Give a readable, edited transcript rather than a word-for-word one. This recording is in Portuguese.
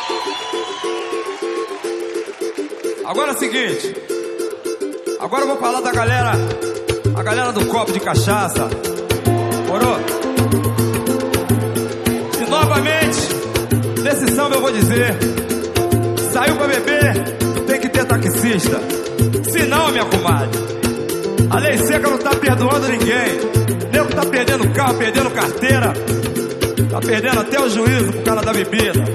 Agora é o seguinte. Agora eu vou falar da galera. A galera do copo de cachaça. Morou? E novamente, nesse samba eu vou dizer: saiu pra beber, tem que ter taxista. Se não, minha comadre, a lei seca não tá perdoando ninguém. O nego tá perdendo carro, perdendo carteira, tá perdendo até o juízo por causa da bebida.